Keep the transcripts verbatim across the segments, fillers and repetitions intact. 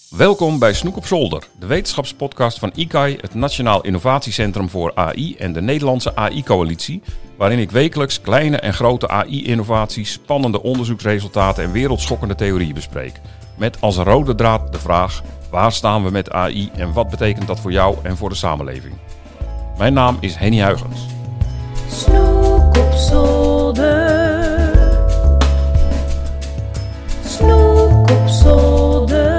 Welkom bij Snoek op Zolder, de wetenschapspodcast van I C A I, het Nationaal Innovatiecentrum voor A I en de Nederlandse A I-coalitie, waarin ik wekelijks kleine en grote A I-innovaties, spannende onderzoeksresultaten en wereldschokkende theorieën bespreek. Met als rode draad de vraag, waar staan we met A I en wat betekent dat voor jou en voor de samenleving? Mijn naam is Henny Huygens. Snoek op zolder. Snoek op zolder.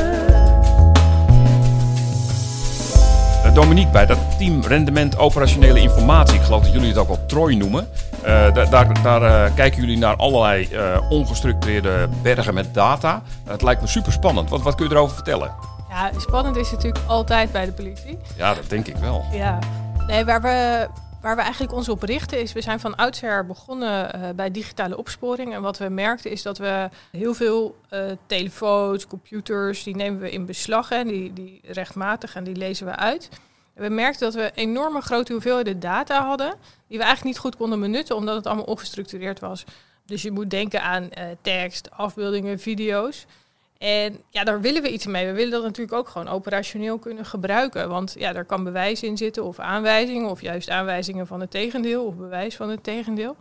Dominique, bij dat team Rendement Operationele Informatie, ik geloof dat jullie het ook wel Troy noemen. Uh, daar daar, daar uh, kijken jullie naar allerlei uh, ongestructureerde bergen met data. Uh, het lijkt me super spannend. Wat, wat kun je erover vertellen? Ja, spannend is het natuurlijk altijd bij de politie. Ja, dat denk ik wel. Ja, nee, waar we, waar we eigenlijk ons op richten is, we zijn van oudsher begonnen uh, bij digitale opsporing. En wat we merkten is dat we heel veel uh, telefoons, computers, die nemen we in beslag. Hè, die, die rechtmatig en die lezen we uit. En we merkten dat we enorme grote hoeveelheden data hadden, die we eigenlijk niet goed konden benutten, omdat het allemaal ongestructureerd was. Dus je moet denken aan uh, tekst, afbeeldingen, video's. En ja, daar willen we iets mee. We willen dat natuurlijk ook gewoon operationeel kunnen gebruiken. Want ja, daar kan bewijs in zitten of aanwijzingen, of juist aanwijzingen van het tegendeel of bewijs van het tegendeel.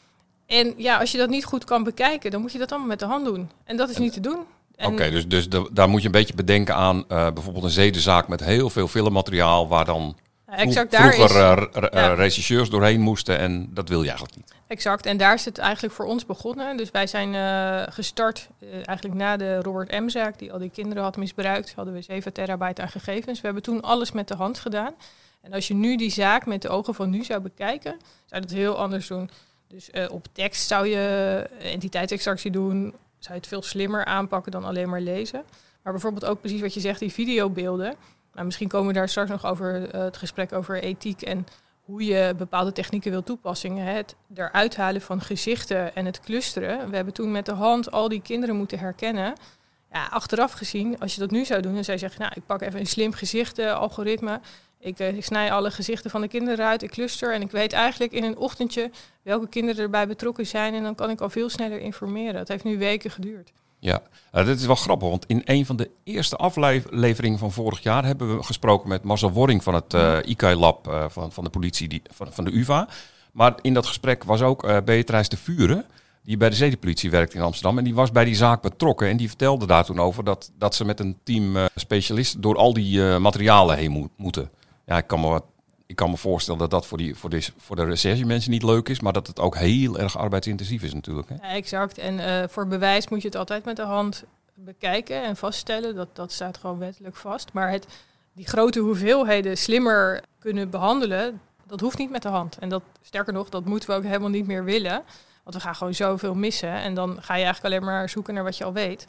En ja, als je dat niet goed kan bekijken, dan moet je dat allemaal met de hand doen. En dat is niet te doen. Oké, okay, dus, dus de, daar moet je een beetje bedenken aan uh, bijvoorbeeld een zedenzaak met heel veel filmmateriaal waar dan ja, exact, vroeg, daar vroeger is, uh, uh, ja. rechercheurs doorheen moesten en dat wil je eigenlijk niet. Exact, en daar is het eigenlijk voor ons begonnen. Dus wij zijn uh, gestart uh, eigenlijk na de Robert M-zaak die al die kinderen had misbruikt. Hadden we zeven terabyte aan gegevens. We hebben toen alles met de hand gedaan. En als je nu die zaak met de ogen van nu zou bekijken, zou je het heel anders doen. Dus uh, op tekst zou je entiteitsextractie doen, zou je het veel slimmer aanpakken dan alleen maar lezen. Maar bijvoorbeeld ook precies wat je zegt, die videobeelden. Nou, misschien komen we daar straks nog over uh, het gesprek over ethiek en hoe je bepaalde technieken wil toepassen. Het eruit halen van gezichten en het clusteren. We hebben toen met de hand al die kinderen moeten herkennen. Ja, achteraf gezien, als je dat nu zou doen, dan zou je zeggen, nou, ik pak even een slim gezichten-algoritme. Ik, uh, ik snij alle gezichten van de kinderen uit, ik cluster en ik weet eigenlijk in een ochtendje welke kinderen erbij betrokken zijn. En dan kan ik al veel sneller informeren. Het heeft nu weken geduurd. Ja, uh, dit is wel grappig, want in een van de eerste afleveringen van vorig jaar hebben we gesproken met Marcel Worring van het uh, I C A I-lab uh, van, van de politie, die, van, van de U vA. Maar in dat gesprek was ook uh, Beatrice de Vuren, die bij de zedenpolitie werkt in Amsterdam. En die was bij die zaak betrokken en die vertelde daar toen over dat, dat ze met een team uh, specialisten door al die uh, materialen heen mo- moeten. Ja, ik kan me wat Ik kan me voorstellen dat dat voor, die, voor, de, voor de recherchemensen niet leuk is, maar dat het ook heel erg arbeidsintensief is natuurlijk. Hè? Ja, exact. En uh, voor bewijs moet je het altijd met de hand bekijken en vaststellen. Dat, dat staat gewoon wettelijk vast. Maar het, die grote hoeveelheden slimmer kunnen behandelen, dat hoeft niet met de hand. En dat, sterker nog, dat moeten we ook helemaal niet meer willen. Want we gaan gewoon zoveel missen. En dan ga je eigenlijk alleen maar zoeken naar wat je al weet.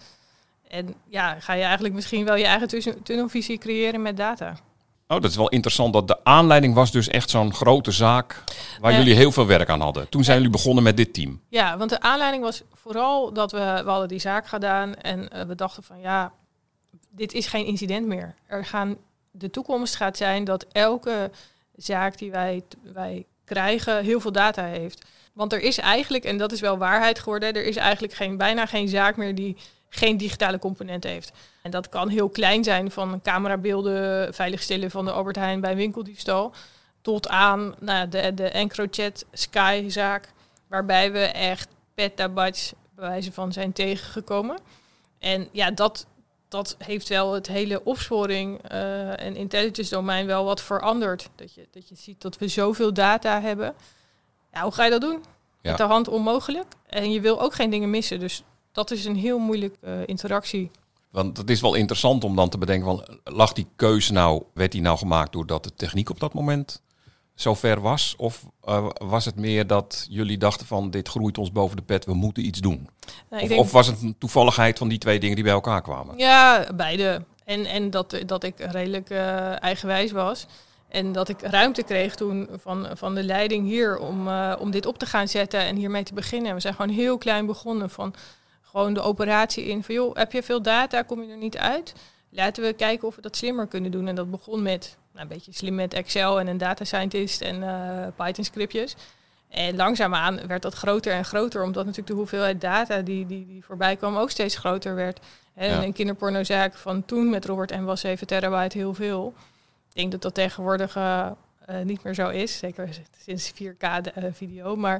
En ja, ga je eigenlijk misschien wel je eigen tunnelvisie creëren met data. Oh, dat is wel interessant. Dat de aanleiding was dus echt zo'n grote zaak waar uh, jullie heel veel werk aan hadden. Toen zijn uh, jullie begonnen met dit team. Ja, want de aanleiding was vooral dat we, we hadden die zaak gedaan en uh, we dachten van ja, dit is geen incident meer. Er gaan, de toekomst gaat zijn dat elke zaak die wij, wij krijgen heel veel data heeft. Want er is eigenlijk, en dat is wel waarheid geworden, er is eigenlijk geen, bijna geen zaak meer die geen digitale component heeft. En dat kan heel klein zijn, van camerabeelden veiligstellen van de Albert Heijn bij winkeldiefstal, tot aan nou, de, de EncroChat Sky-zaak, waarbij we echt petabytes bij wijze van zijn tegengekomen. En ja, dat, dat heeft wel het hele opsporing uh, en intelligence domein wel wat veranderd. Dat je, dat je ziet dat we zoveel data hebben. Ja, hoe ga je dat doen? Ja. Met de hand onmogelijk. En je wil ook geen dingen missen, dus dat is een heel moeilijke uh, interactie. Want het is wel interessant om dan te bedenken, van, lag die keuze nou, werd die nou gemaakt doordat de techniek op dat moment zo ver was? Of uh, was het meer dat jullie dachten van, dit groeit ons boven de pet, we moeten iets doen? Nou, of, denk, of was het een toevalligheid van die twee dingen die bij elkaar kwamen? Ja, beide. En, en dat, dat ik redelijk uh, eigenwijs was. En dat ik ruimte kreeg toen van, van de leiding hier om, uh, om dit op te gaan zetten en hiermee te beginnen. We zijn gewoon heel klein begonnen van gewoon de operatie in van joh, heb je veel data, kom je er niet uit? Laten we kijken of we dat slimmer kunnen doen. En dat begon met nou, een beetje slim met Excel en een data scientist en uh, Python scriptjes. En langzaamaan werd dat groter en groter, omdat natuurlijk de hoeveelheid data die, die, die voorbij kwam ook steeds groter werd. En Ja. een kinderpornozaak van toen met Robert M. was zeven terabyte heel veel. Ik denk dat dat tegenwoordig uh, uh, niet meer zo is. Zeker sinds vier K de, uh, video. Maar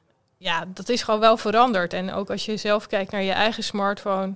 ja, dat is gewoon wel veranderd. En ook als je zelf kijkt naar je eigen smartphone,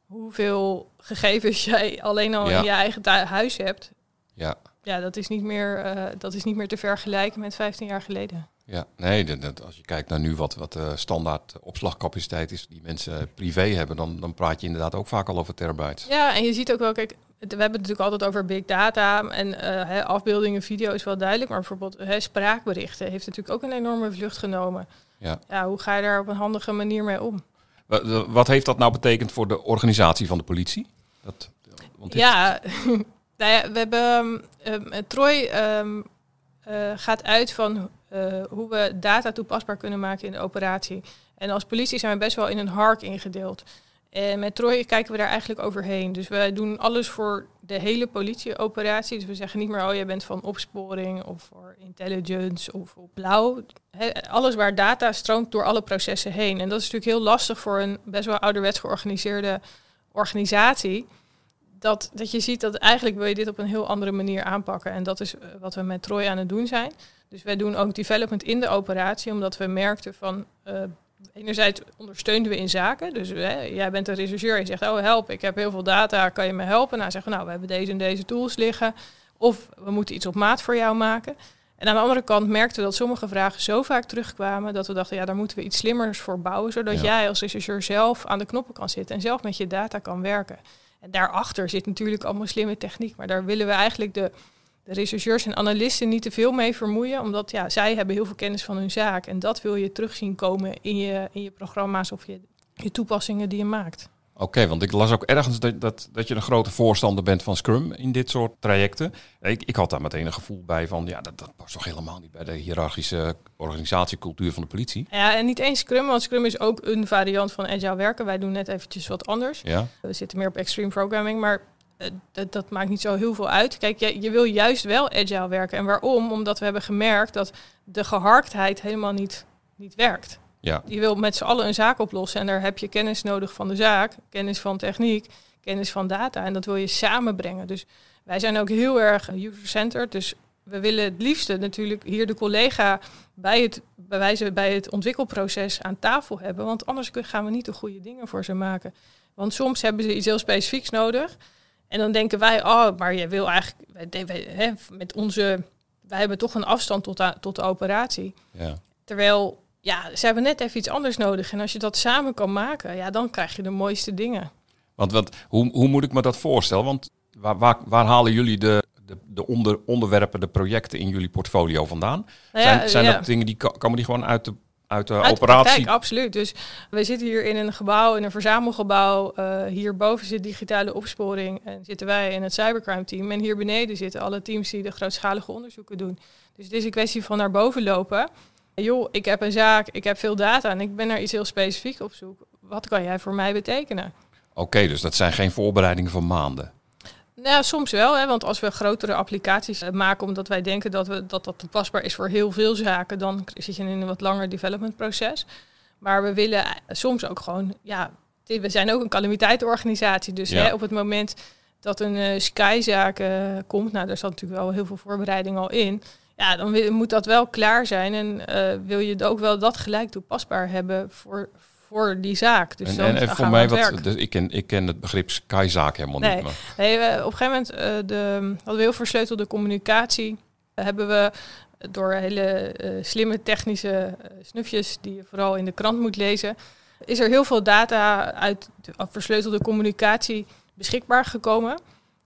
hoeveel gegevens jij alleen al Ja. in je eigen thu- huis hebt. Ja. Ja, dat is niet meer, uh, dat is niet meer te vergelijken met vijftien jaar geleden. Ja, nee, dat, dat, als je kijkt naar nu wat, wat uh, standaard opslagcapaciteit is die mensen privé hebben, dan, dan praat je inderdaad ook vaak al over terabytes. Ja, en je ziet ook wel, kijk, het, we hebben het natuurlijk altijd over big data en uh, hè, afbeeldingen, video is wel duidelijk, maar bijvoorbeeld hè, spraakberichten heeft natuurlijk ook een enorme vlucht genomen. Ja. Ja, hoe ga je daar op een handige manier mee om? Wat, wat heeft dat nou betekend voor de organisatie van de politie? Dat, want dit- Ja, nou ja, we hebben um, um, Troy um, uh, gaat uit van uh, hoe we data toepasbaar kunnen maken in de operatie. En als politie zijn we best wel in een hark ingedeeld. En met Troy kijken we daar eigenlijk overheen. Dus wij doen alles voor de hele politieoperatie. Dus we zeggen niet meer, oh, jij bent van opsporing of voor intelligence of op blauw. He, alles waar data stroomt door alle processen heen. En dat is natuurlijk heel lastig voor een best wel ouderwets georganiseerde organisatie. Dat, dat je ziet dat eigenlijk wil je dit op een heel andere manier aanpakken. En dat is uh, wat we met Troy aan het doen zijn. Dus wij doen ook development in de operatie, omdat we merkten van Uh, enerzijds ondersteunen we in zaken. Dus hè, jij bent een rechercheur en je zegt, oh help, ik heb heel veel data, kan je me helpen? Nou zeggen we, nou, we hebben deze en deze tools liggen. Of we moeten iets op maat voor jou maken. En aan de andere kant merkten we dat sommige vragen zo vaak terugkwamen, dat we dachten, ja, daar moeten we iets slimmers voor bouwen, zodat Ja. jij als rechercheur zelf aan de knoppen kan zitten en zelf met je data kan werken. En daarachter zit natuurlijk allemaal slimme techniek, maar daar willen we eigenlijk de de rechercheurs en analisten niet te veel mee vermoeien, omdat ja, zij hebben heel veel kennis van hun zaak. En dat wil je terug zien komen in je, in je programma's of je, je toepassingen die je maakt. Oké, okay, want ik las ook ergens dat, dat, dat je een grote voorstander bent van Scrum in dit soort trajecten. Ik, ik had daar meteen een gevoel bij van, ja, dat, dat past toch helemaal niet bij de hiërarchische organisatiecultuur van de politie. Ja, en niet eens Scrum, want Scrum is ook een variant van agile werken. Wij doen net eventjes wat anders. Ja. We zitten meer op extreme programming, maar uh, dat, dat maakt niet zo heel veel uit. Kijk, je, je wil juist wel agile werken. En waarom? Omdat we hebben gemerkt dat de geharktheid helemaal niet, niet werkt. Ja. Je wil met z'n allen een zaak oplossen en daar heb je kennis nodig van de zaak, kennis van techniek, kennis van data en dat wil je samenbrengen. Dus wij zijn ook heel erg user-centered, dus we willen het liefste natuurlijk hier de collega bij het, bij wijze, bij het ontwikkelproces aan tafel hebben, want anders gaan we niet de goede dingen voor ze maken. Want soms hebben ze iets heel specifieks nodig en dan denken wij, oh, maar je wil eigenlijk, wij, wij, hè, met onze, wij hebben toch een afstand tot, a, tot de operatie. Ja. Terwijl ja, ze hebben net even iets anders nodig. En als je dat samen kan maken, ja, dan krijg je de mooiste dingen. Want wat, hoe, hoe moet ik me dat voorstellen? Want waar, waar, waar halen jullie de, de, de onder, onderwerpen, de projecten in jullie portfolio vandaan? Nou ja, zijn zijn ja. dat dingen die komen die gewoon uit de, uit de Uit de operatie? praktijk, absoluut. Dus we zitten hier in een gebouw, in een verzamelgebouw. Uh, hierboven zit digitale opsporing en zitten wij in het cybercrime team. En hier beneden zitten alle teams die de grootschalige onderzoeken doen. Dus het is een kwestie van naar boven lopen. Joh, ik heb een zaak, ik heb veel data en ik ben naar iets heel specifieks op zoek. Wat kan jij voor mij betekenen? Oké, okay, dus dat zijn geen voorbereidingen van maanden. Nou, soms wel, hè, want als we grotere applicaties uh, maken omdat wij denken dat, we, dat dat toepasbaar is voor heel veel zaken, dan zit je in een wat langer developmentproces. Maar we willen soms ook gewoon, ja, we zijn ook een calamiteitenorganisatie. Dus ja. hè, op het moment dat een uh, Sky-zaak uh, komt, nou, daar zat natuurlijk wel heel veel voorbereiding al in. Ja, dan wil, moet dat wel klaar zijn en uh, wil je ook wel dat gelijk toepasbaar hebben voor, voor die zaak. Dus en dan, en, en dan voor mij, wat, dus ik, ken, ik ken het begrip Sky-zaak helemaal nee. niet. Maar. Nee, we, op een gegeven moment uh, de, hadden we heel versleutelde communicatie. Uh, hebben we door hele uh, slimme technische uh, snufjes die je vooral in de krant moet lezen, is er heel veel data uit de versleutelde communicatie beschikbaar gekomen.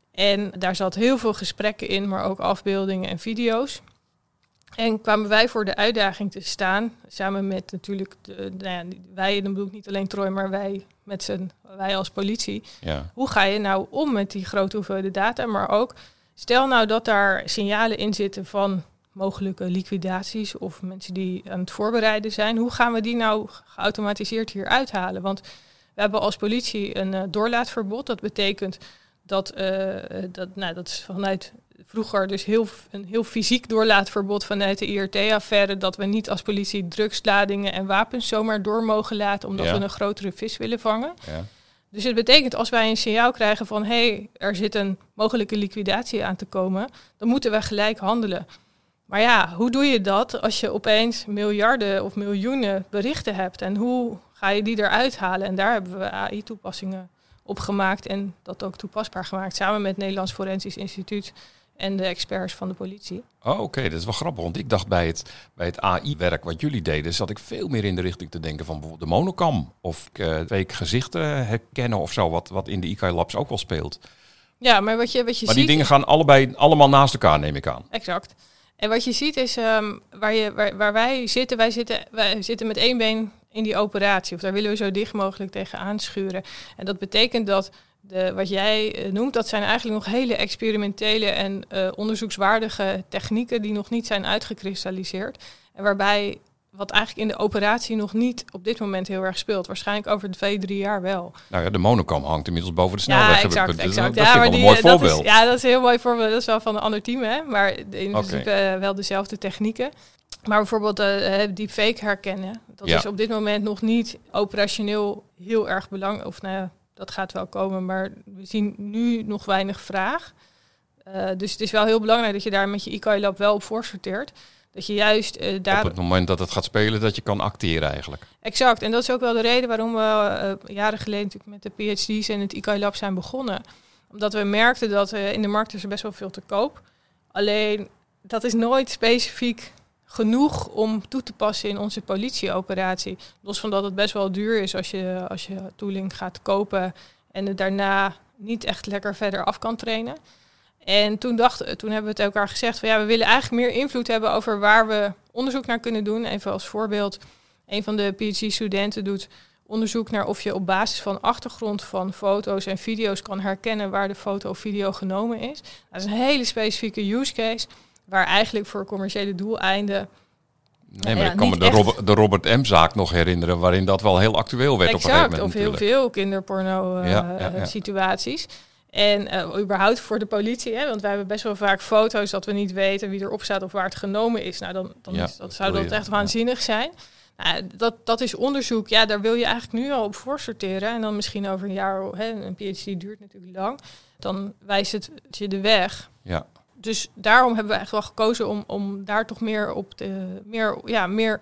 En daar zat heel veel gesprekken in, maar ook afbeeldingen en video's. En kwamen wij voor de uitdaging te staan, samen met natuurlijk, de, nou ja, wij, dan bedoel ik niet alleen Troy, maar wij met z'n, wij als politie. Ja. Hoe ga je nou om met die grote hoeveelheden data, maar ook, stel nou dat daar signalen in zitten van mogelijke liquidaties of mensen die aan het voorbereiden zijn. Hoe gaan we die nou geautomatiseerd hier uithalen? Want we hebben als politie een uh, doorlaatverbod. Dat betekent dat, uh, dat, nou, dat is vanuit vroeger dus heel, een heel fysiek doorlaatverbod vanuit de I R T-affaire, dat we niet als politie drugsladingen en wapens zomaar door mogen laten, omdat ja. we een grotere vis willen vangen. Ja. Dus het betekent als wij een signaal krijgen van hé, hey, er zit een mogelijke liquidatie aan te komen, dan moeten we gelijk handelen. Maar ja, hoe doe je dat als je opeens miljarden of miljoenen berichten hebt? En hoe ga je die eruit halen? En daar hebben we A I-toepassingen op gemaakt en dat ook toepasbaar gemaakt, samen met het Nederlands Forensisch Instituut en de experts van de politie. Oh, oké, okay. Dat is wel grappig. Want ik dacht bij het, bij het A I-werk wat jullie deden, zat ik veel meer in de richting te denken van bijvoorbeeld de monocam. Of uh, twee gezichten herkennen of zo, wat, wat in de I K I Labs ook wel speelt. Ja, maar wat je, wat je maar ziet... die dingen gaan allebei allemaal naast elkaar, neem ik aan. Exact. En wat je ziet is, um, waar, je, waar, waar wij zitten, wij zitten, wij zitten met één been in die operatie. Of daar willen we zo dicht mogelijk tegen aanschuren. En dat betekent dat de, wat jij noemt, dat zijn eigenlijk nog hele experimentele en uh, onderzoekswaardige technieken die nog niet zijn uitgekristalliseerd. En waarbij wat eigenlijk in de operatie nog niet op dit moment heel erg speelt. Waarschijnlijk over twee, drie jaar wel. Nou ja, de monocam hangt inmiddels boven de snelweg. Ja, exact, dat, exact. Dat ja, vind ik wel een mooi dat voorbeeld. Is, ja, dat is een heel mooi voorbeeld. Dat is wel van een ander team, hè. Maar in principe Okay. uh, wel dezelfde technieken. Maar bijvoorbeeld uh, deepfake herkennen. Dat ja. is op dit moment nog niet operationeel heel erg belangrijk. Of nou ja, dat gaat wel komen. Maar we zien nu nog weinig vraag. Uh, dus het is wel heel belangrijk dat je daar met je I K I Lab wel op voorsorteert. Dat je juist uh, daar... Op het moment dat het gaat spelen, dat je kan acteren eigenlijk. Exact. En dat is ook wel de reden waarom we uh, jaren geleden natuurlijk met de P H D's en het I K I Lab zijn begonnen. Omdat we merkten dat uh, in de markt is er best wel veel te koop. Alleen, dat is nooit specifiek genoeg om toe te passen in onze politieoperatie. Los van dat het best wel duur is als je, als je tooling gaat kopen en het daarna niet echt lekker verder af kan trainen. En toen, dacht, toen hebben we het elkaar gezegd van ja, we willen eigenlijk meer invloed hebben over waar we onderzoek naar kunnen doen. Even als voorbeeld, een van de P H D-studenten doet onderzoek naar of je op basis van achtergrond van foto's en video's kan herkennen waar de foto of video genomen is. Dat is een hele specifieke use case waar eigenlijk voor commerciële doeleinden... Nee, maar ja, ik kan me de, echt... Robert, de Robert M-zaak nog herinneren, waarin dat wel heel actueel werd exact, op een gegeven moment. Of heel natuurlijk. veel kinderporno-situaties. Uh, ja, ja, ja. En uh, überhaupt voor de politie, hè, want wij hebben best wel vaak foto's dat we niet weten wie erop staat of waar het genomen is. Nou, dan, dan ja, is, dat zou dat echt waanzinnig ja. zijn. Nou, dat, dat is onderzoek, ja, daar wil je eigenlijk nu al op voorsorteren. En dan misschien over een jaar, hè, een P H D duurt natuurlijk lang, dan wijst het je de weg. Ja. Dus daarom hebben we echt wel gekozen om, om daar toch meer op te, meer, ja, meer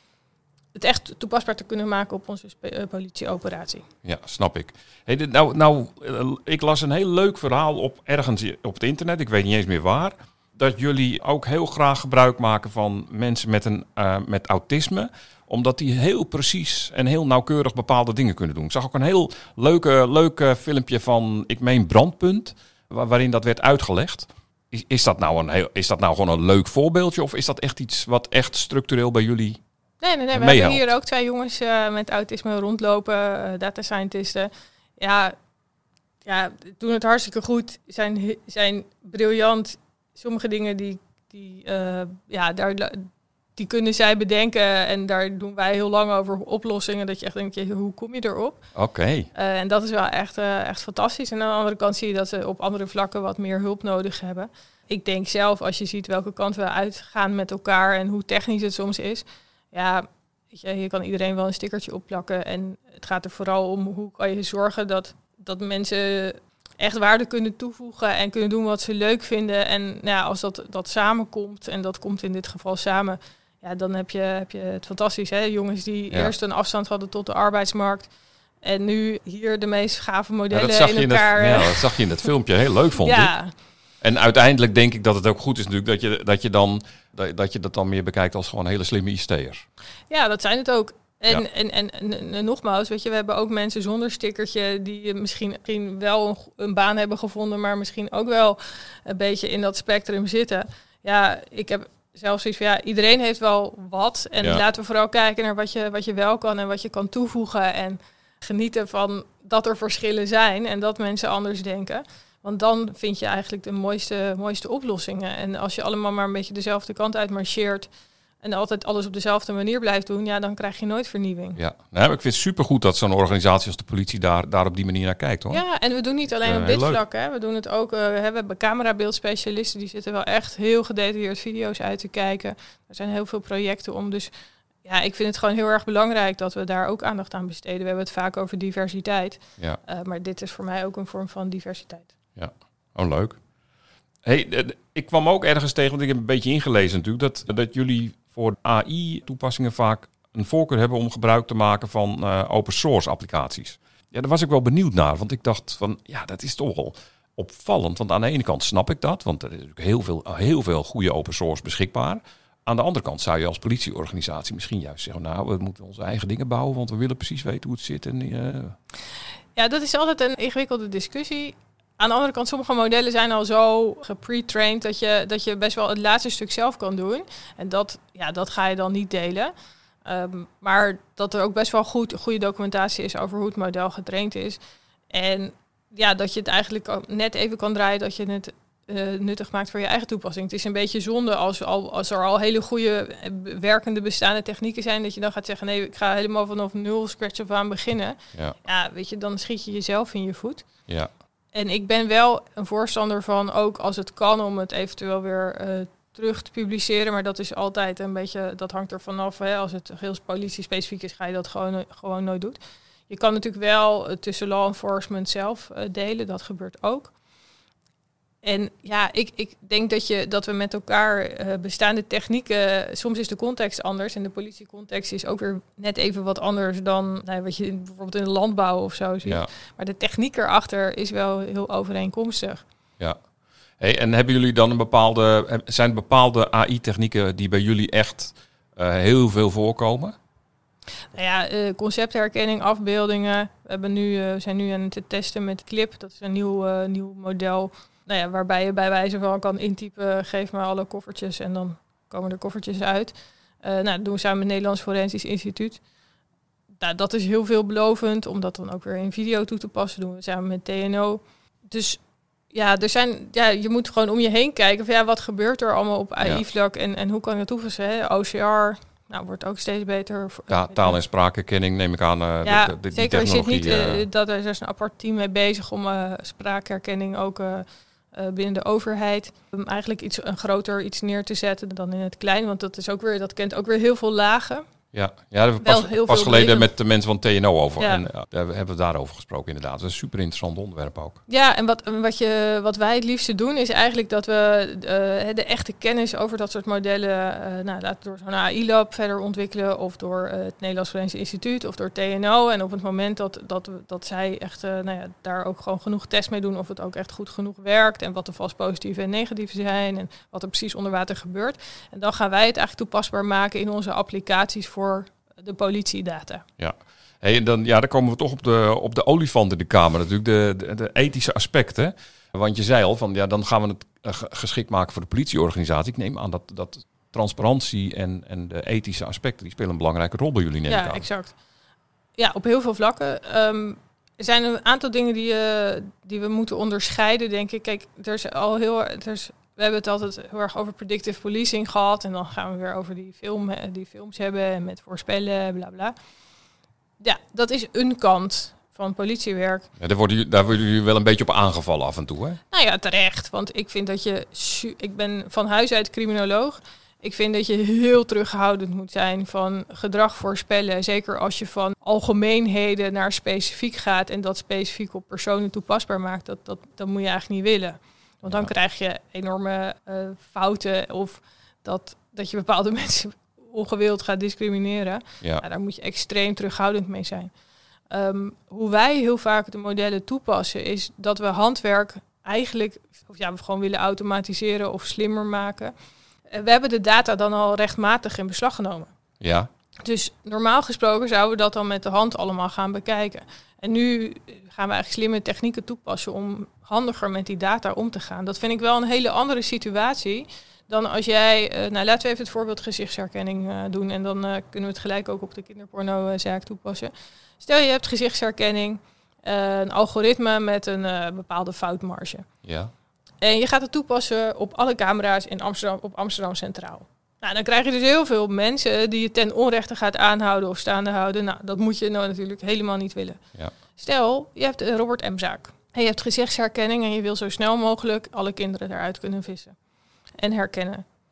het echt toepasbaar te kunnen maken op onze spe- uh, politieoperatie. Ja, snap ik. Hey, dit, nou, nou, uh, ik las een heel leuk verhaal op ergens op het internet, ik weet niet eens meer waar, dat jullie ook heel graag gebruik maken van mensen met, een, uh, met autisme, omdat die heel precies en heel nauwkeurig bepaalde dingen kunnen doen. Ik zag ook een heel leuke, leuke filmpje van, ik meen Brandpunt, waar, waarin dat werd uitgelegd. Is, is, dat nou een heel, is dat nou gewoon een leuk voorbeeldje of is dat echt iets wat echt structureel bij jullie Nee, nee, nee. We meehelpt? hebben hier ook twee jongens uh, met autisme rondlopen, uh, data scientisten. Ja, ja, doen het hartstikke goed, zijn, zijn briljant. Sommige dingen die, die, uh, ja, daar, die kunnen zij bedenken en daar doen wij heel lang over oplossingen. Dat je echt denkt, hoe kom je erop? Oké. Okay. Uh, en dat is wel echt, uh, echt fantastisch. En aan de andere kant zie je dat ze op andere vlakken wat meer hulp nodig hebben. Ik denk zelf, als je ziet welke kant we uitgaan met elkaar en hoe technisch het soms is. Ja, weet je, je kan iedereen wel een stickertje opplakken. En het gaat er vooral om hoe kan je zorgen dat, dat mensen echt waarde kunnen toevoegen en kunnen doen wat ze leuk vinden. En nou ja, als dat, dat samenkomt, en dat komt in dit geval samen, ja, dan heb je, heb je het fantastisch. Hè? Jongens die ja. eerst een afstand hadden tot de arbeidsmarkt. En nu hier de meest gave modellen ja, in elkaar. In het, ja, dat zag je in het filmpje heel leuk, vond ja. ik. En uiteindelijk denk ik dat het ook goed is natuurlijk dat je dat, je dan, dat, dat je dat dan meer bekijkt als gewoon hele slimme I C T'ers. Ja, dat zijn het ook. En, ja. en, en, en, en nogmaals, weet je, we hebben ook mensen zonder stickertje die misschien, misschien wel een, een baan hebben gevonden, maar misschien ook wel een beetje in dat spectrum zitten. Ja, ik heb zelfs zoiets van, ja, iedereen heeft wel wat. En ja. laten we vooral kijken naar wat je, wat je wel kan en wat je kan toevoegen. En genieten van dat er verschillen zijn en dat mensen anders denken. Want dan vind je eigenlijk de mooiste, mooiste oplossingen. En als je allemaal maar een beetje dezelfde kant uit marcheert en altijd alles op dezelfde manier blijft doen, ja, dan krijg je nooit vernieuwing. Ja, nou, ik vind het supergoed dat zo'n organisatie als de politie daar, daar op die manier naar kijkt, hoor. Ja, en we doen niet alleen uh, op dit vlak, hè. We doen het ook, uh, we hebben camerabeeldspecialisten, die zitten wel echt heel gedetailleerd video's uit te kijken. Er zijn heel veel projecten om dus ja, ik vind het gewoon heel erg belangrijk dat we daar ook aandacht aan besteden. We hebben het vaak over diversiteit. Ja. Uh, maar dit is voor mij ook een vorm van diversiteit. Ja, oh leuk. Hey, uh, ik kwam ook ergens tegen, want ik heb een beetje ingelezen natuurlijk, dat, dat jullie voor A I-toepassingen vaak een voorkeur hebben om gebruik te maken van uh, open source applicaties. Ja, daar was ik wel benieuwd naar, want ik dacht van, ja, dat is toch wel opvallend. Want aan de ene kant snap ik dat, want er is natuurlijk heel veel, heel veel goede open source beschikbaar. Aan de andere kant zou je als politieorganisatie misschien juist zeggen, nou, we moeten onze eigen dingen bouwen, want we willen precies weten hoe het zit. En, uh... Ja, dat is altijd een ingewikkelde discussie. Aan de andere kant, sommige modellen zijn al zo gepre-trained dat je, dat je best wel het laatste stuk zelf kan doen. En dat, ja, dat ga je dan niet delen. Um, maar dat er ook best wel goed, goede documentatie is over hoe het model getraind is. En ja, dat je het eigenlijk net even kan draaien, dat je het uh, nuttig maakt voor je eigen toepassing. Het is een beetje zonde als, al, als er al hele goede werkende bestaande technieken zijn, dat je dan gaat zeggen, nee, ik ga helemaal vanaf nul scratch af aan beginnen. Ja. ja, weet je, dan schiet je jezelf in je voet. Ja. En ik ben wel een voorstander van, ook als het kan, om het eventueel weer uh, terug te publiceren. Maar dat is altijd een beetje, dat hangt er vanaf. Hè. Als het heel politie-specifiek is, ga je dat gewoon, gewoon nooit doen. Je kan natuurlijk wel uh, tussen law enforcement zelf uh, delen. Dat gebeurt ook. En ja, ik, ik denk dat, je, dat we met elkaar uh, bestaande technieken... Soms is de context anders en de politiecontext is ook weer net even wat anders dan nou, wat je in, bijvoorbeeld in de landbouw of zo ziet. Ja. Maar de techniek erachter is wel heel overeenkomstig. Ja. Hey, en hebben jullie dan een bepaalde, zijn bepaalde A I-technieken die bij jullie echt uh, heel veel voorkomen? Nou ja, uh, conceptherkenning, afbeeldingen. We hebben nu, uh, zijn nu aan het testen met Clip. Dat is een nieuw, uh, nieuw model. Nou ja, waarbij je bij wijze van kan intypen, geef maar alle koffertjes en dan komen er koffertjes uit. Uh, nou, dat doen we samen met het Nederlands Forensisch Instituut. Nou, dat is heel veelbelovend, om dat dan ook weer in video toe te passen. Dat doen we samen met T N O. Dus ja, er zijn, ja, je moet gewoon om je heen kijken van ja, wat gebeurt er allemaal op A I-vlak en, en hoe kan je dat toepassen? Hè? O C R, nou, wordt ook steeds beter. Ja, taal- en spraakherkenning neem ik aan. Uh, ja, de, de, die zeker. Je zit niet uh, uh, dat er is een apart team mee bezig om uh, spraakherkenning ook uh, uh, binnen de overheid um, eigenlijk iets een groter iets neer te zetten dan in het klein, want dat is ook weer, dat kent ook weer heel veel lagen. Ja, ja, daar pas, heel pas veel geleden dingen. met de mensen van T N O over. Ja. En uh, daar hebben we daarover gesproken inderdaad. Dat is een super interessant onderwerp ook. Ja, en wat, wat, je, wat wij het liefste doen is eigenlijk dat we uh, de echte kennis over dat soort modellen, uh, nou, laten door zo'n A I-lab verder ontwikkelen of door uh, het Nederlands Forensisch Instituut of door T N O. En op het moment dat, dat, dat zij echt uh, nou ja, daar ook gewoon genoeg test mee doen of het ook echt goed genoeg werkt en wat de vals positieve en negatieve zijn en wat er precies onder water gebeurt. En dan gaan wij het eigenlijk toepasbaar maken in onze applicaties voor de politiedata. Ja, hey, en dan, ja, dan komen we toch op de, op de olifant in de kamer natuurlijk, de, de, de ethische aspecten. Want je zei al, van, ja, dan gaan we het uh, geschikt maken voor de politieorganisatie. Ik neem aan dat, dat transparantie en, en de ethische aspecten, die spelen een belangrijke rol bij jullie, neem ik aan. Ja, exact. Ja, op heel veel vlakken. Um, er zijn een aantal dingen die, uh, die we moeten onderscheiden, denk ik. Kijk, er is al heel... Er is, we hebben het altijd heel erg over predictive policing gehad. En dan gaan we weer over die, film, die films hebben en met voorspellen, bla bla. Ja, dat is een kant van politiewerk. Ja, daar, worden, daar worden jullie wel een beetje op aangevallen af en toe, hè? Nou ja, terecht. Want ik vind dat je... Ik ben van huis uit criminoloog. Ik vind dat je heel terughoudend moet zijn van gedrag voorspellen. Zeker als je van algemeenheden naar specifiek gaat en dat specifiek op personen toepasbaar maakt. Dat, dat, dat moet je eigenlijk niet willen. Want dan ja. krijg je enorme uh, fouten of dat, dat je bepaalde mensen ongewild gaat discrimineren. Ja. Ja, daar moet je extreem terughoudend mee zijn. Um, hoe wij heel vaak de modellen toepassen is dat we handwerk eigenlijk of ja, we gewoon willen automatiseren of slimmer maken. Uh, we hebben de data dan al rechtmatig in beslag genomen. Ja. Dus normaal gesproken zouden we dat dan met de hand allemaal gaan bekijken. En nu gaan we eigenlijk slimme technieken toepassen om handiger met die data om te gaan. Dat vind ik wel een hele andere situatie dan als jij... Uh, nou, laten we even het voorbeeld gezichtsherkenning uh, doen. En dan uh, kunnen we het gelijk ook op de kinderpornozaak toepassen. Stel je hebt gezichtsherkenning, uh, een algoritme met een uh, bepaalde foutmarge. Ja. En je gaat het toepassen op alle camera's in Amsterdam, op Amsterdam Centraal. Nou, dan krijg je dus heel veel mensen die je ten onrechte gaat aanhouden of staande houden. Nou, dat moet je nou natuurlijk helemaal niet willen. Ja. Stel, je hebt een Robert M-zaak. En je hebt gezichtsherkenning en je wil zo snel mogelijk alle kinderen eruit kunnen vissen. En herkennen.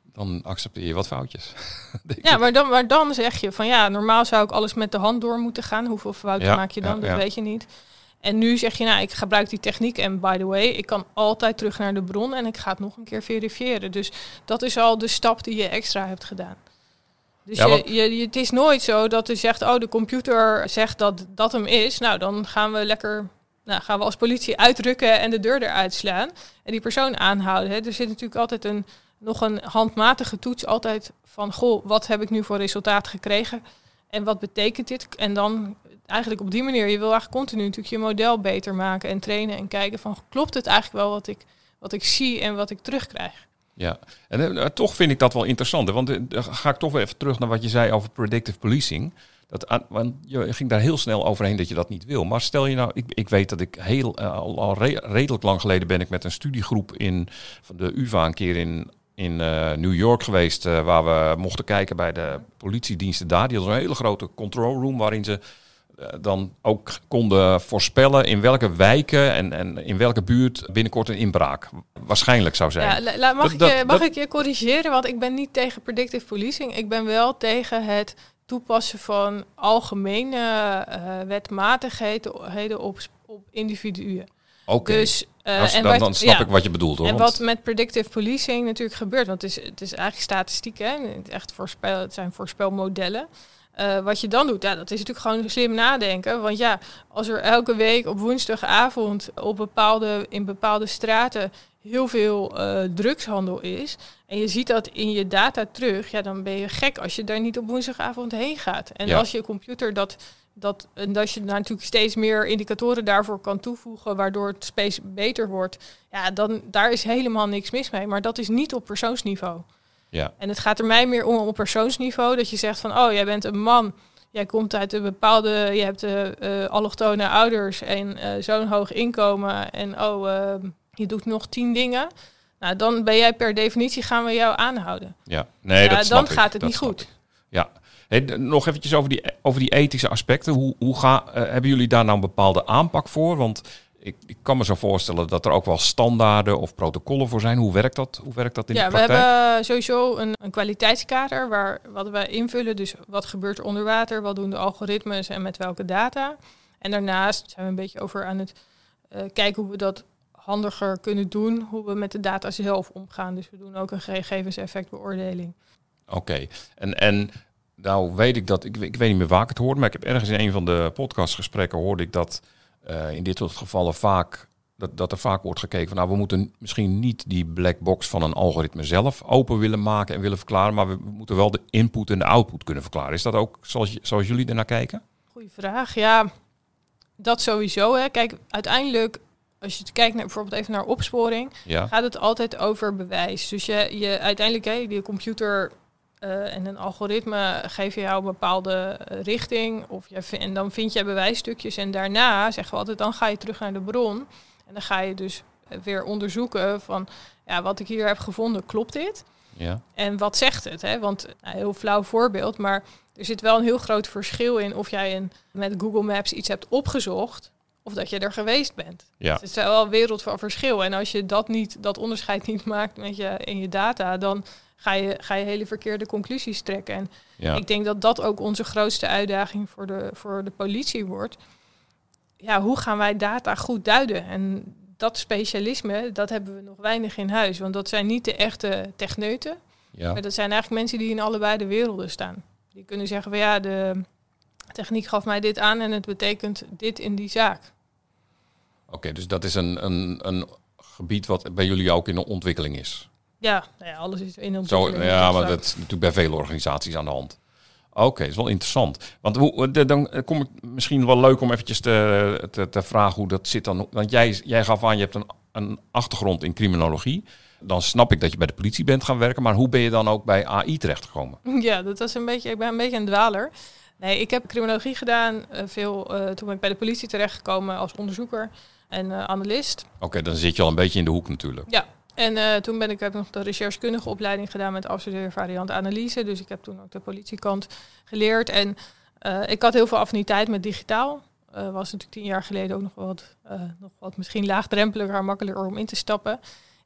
dan accepteer je wat foutjes. Ja, maar dan, maar dan zeg je van ja, normaal zou ik alles met de hand door moeten gaan. Hoeveel fouten Ja, maak je dan? ja, Dat ja. weet je niet. En nu zeg je, nou, ik gebruik die techniek. En by the way, ik kan altijd terug naar de bron en ik ga het nog een keer verifiëren. Dus dat is al de stap die je extra hebt gedaan. Dus Ja, je, want- je, je, het is nooit zo dat je zegt, oh, de computer zegt dat dat hem is. Nou, dan gaan we lekker, nou, gaan we als politie uitrukken en de deur eruit slaan. En die persoon aanhouden. Hè. Er zit natuurlijk altijd een, nog een handmatige toets altijd van, goh, wat heb ik nu voor resultaat gekregen? En wat betekent dit? En dan eigenlijk op die manier, je wil eigenlijk continu natuurlijk je model beter maken en trainen en kijken van, klopt het eigenlijk wel wat ik, wat ik zie en wat ik terugkrijg? Ja, en uh, toch vind ik dat wel interessant. Hè? Want uh, dan ga ik toch weer even terug naar wat je zei over predictive policing. Dat, aan, want je ging daar heel snel overheen dat je dat niet wil. Maar stel je nou, ik, ik weet dat ik heel uh, al, al re- redelijk lang geleden ben ik met een studiegroep in van de U vA een keer in, in uh, New York geweest, uh, waar we mochten kijken bij de politiediensten daar. Die hadden een hele grote control room waarin ze uh, dan ook konden voorspellen in welke wijken en, en in welke buurt binnenkort een inbraak waarschijnlijk zou zijn. Ja, la- la- mag, Dat- ik, je, dat- mag dat- ik je corrigeren? Want ik ben niet tegen predictive policing. Ik ben wel tegen het toepassen van algemene uh, wetmatigheden op, op individuen. Oké, Dus, uh, dan, en dan, wat- dan snap ja. ik wat je bedoelt hoor. En want- wat met predictive policing natuurlijk gebeurt, want het is, het is eigenlijk statistiek, hè? Het, is echt voorspel, het zijn voorspelmodellen. Uh, wat je dan doet, ja, dat is natuurlijk gewoon slim nadenken. Want ja, als er elke week op woensdagavond op bepaalde, in bepaalde straten heel veel uh, drugshandel is, en je ziet dat in je data terug, ja, dan ben je gek als je daar niet op woensdagavond heen gaat. En Ja. als je computer dat, dat, en als je daar natuurlijk steeds meer indicatoren daarvoor kan toevoegen, waardoor het steeds beter wordt, ja, dan daar is helemaal niks mis mee. Maar dat is niet op persoonsniveau. Ja. En het gaat er mij meer om op persoonsniveau, dat je zegt van, oh, jij bent een man, jij komt uit een bepaalde, je hebt uh, uh, allochtone ouders en uh, zo'n hoog inkomen en oh, uh, je doet nog tien dingen. Nou, dan ben jij per definitie, gaan we jou aanhouden. Ja, nee, Ja, dat dan snap ik. gaat het Dat niet snap goed. ik. Ja. Hey, d- nog eventjes over die, over die ethische aspecten. Hoe, hoe ga, uh, hebben jullie daar nou een bepaalde aanpak voor? Want ik, ik kan me zo voorstellen dat er ook wel standaarden of protocollen voor zijn. Hoe werkt dat, Hoe werkt dat in Ja, de we praktijk? hebben sowieso een, een kwaliteitskader waar wat wij invullen. Dus wat gebeurt er onder water, wat doen de algoritmes en met welke data. En daarnaast zijn we een beetje over aan het uh, kijken hoe we dat handiger kunnen doen, hoe we met de data zelf omgaan. Dus we doen ook een gegevenseffectbeoordeling. Oké, okay. en, en nou weet ik dat, ik, ik weet niet meer waar ik het hoorde, maar ik heb ergens in een van de podcastgesprekken hoorde ik dat uh, in dit soort gevallen vaak, dat, dat er vaak wordt gekeken van, nou, we moeten misschien niet die black box van een algoritme zelf open willen maken en willen verklaren, maar we moeten wel de input en de output kunnen verklaren. Is dat ook zoals, zoals jullie ernaar kijken? Goeie vraag. Ja, dat sowieso. Hè. Kijk, uiteindelijk, als je kijkt naar bijvoorbeeld even naar opsporing, Ja. gaat het altijd over bewijs. Dus je, je uiteindelijk, hè, die computer uh, en een algoritme geven jou een bepaalde uh, richting. Of je, en dan vind je bewijsstukjes. En daarna zeggen we altijd, dan ga je terug naar de bron. En dan ga je dus weer onderzoeken van, ja, wat ik hier heb gevonden, klopt dit? Ja. En wat zegt het? Hè? Want, nou, heel flauw voorbeeld, maar er zit wel een heel groot verschil in of jij een, met Google Maps iets hebt opgezocht of dat je er geweest bent. Ja. Het is wel een wereld van verschil. En als je dat, niet, dat onderscheid niet maakt met je, in je data, dan ga je, ga je hele verkeerde conclusies trekken. En Ja. ik denk dat dat ook onze grootste uitdaging voor de, voor de politie wordt. Ja, hoe gaan wij data goed duiden? En dat specialisme, dat hebben we nog weinig in huis. Want dat zijn niet de echte techneuten. Ja. Maar dat zijn eigenlijk mensen die in allebei de werelden staan. Die kunnen zeggen van ja, de techniek gaf mij dit aan en het betekent dit in die zaak. Oké, okay, dus dat is een, een, een gebied wat bij jullie ook in de ontwikkeling is. Ja, nou ja, alles is in Zo, ontwikkeling. ja, maar dat is natuurlijk bij vele organisaties aan de hand. Oké, okay, dat is wel interessant. Want hoe, de, dan kom ik misschien wel leuk om eventjes te, te, te vragen hoe dat zit dan. Want jij, jij gaf aan, je hebt een, een achtergrond in criminologie. Dan snap ik dat je bij de politie bent gaan werken. Maar hoe ben je dan ook bij A I terechtgekomen? Ja, dat was een beetje, ik ben een beetje een dwaler. Nee, ik heb criminologie gedaan. Uh, veel, uh, toen ben ik bij de politie terechtgekomen als onderzoeker en uh, analist. Oké, okay, dan zit je al een beetje in de hoek natuurlijk. Ja. En uh, toen ben ik, heb ik nog de recherchekundige opleiding gedaan met afstuderen variant analyse. Dus ik heb toen ook de politiekant geleerd. En uh, ik had heel veel affiniteit met digitaal. Uh, was natuurlijk tien jaar geleden ook nog wat, uh, nog wat misschien laagdrempeliger, makkelijker om in te stappen.